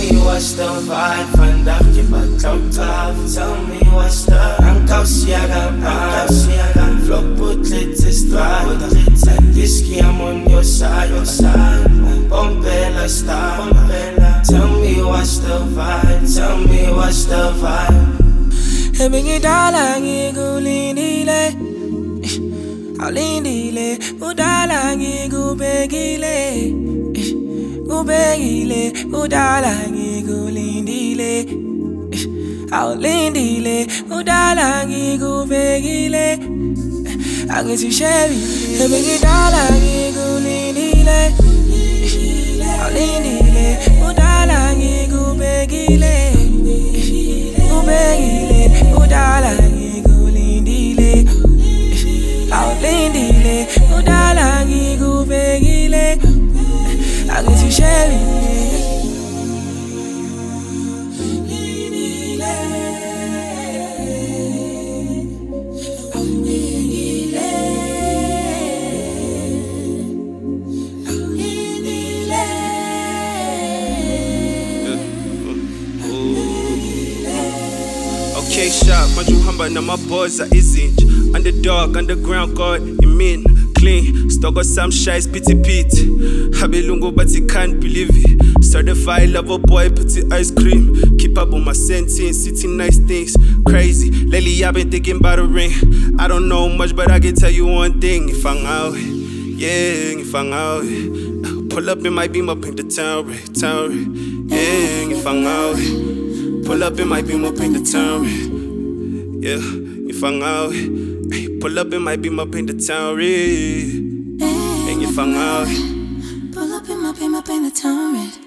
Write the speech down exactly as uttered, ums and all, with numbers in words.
me what's the vibe, vandaag je wat af. Tell me what's the Ankausiaga, Ankausiaga. Vlog put is dry, and whiskey I'm on your side, your side. Bombella star, Bombella. Tell me what's the vibe, tell me what's the vibe. Ebingi dalangi gulindile, alindile, udalangi gubegile, gubegile, udalangi gulindile, alindile, udalangi gubegile, angithi shebi. Ebingi dalangi gulindile, alindile, udalangi gubegile, gubegile. Udalangi gulindile, alindile, udalangi gubegile, angithi shebi. Okay, shot, maju hamba na maboza izinja. Underdog, underground god, you mean clean. Stogo some shies, pity pity. Habelungo, but he can't believe it. Certified lover boy, put ice cream. Keep up on my sentence, sitting nice things. Crazy, lately I've been thinking about a ring. I don't know much, but I can tell you one thing. If I'm out, yeah, if I'm out, pull up in my beam up in the town, red, town, red. Yeah, if I'm out, pull up in my beam up in the town, red. Yeah, if I'm out, pull up in my beam up in the town, red. And if I'm out, pull up in my beam up in the town, red.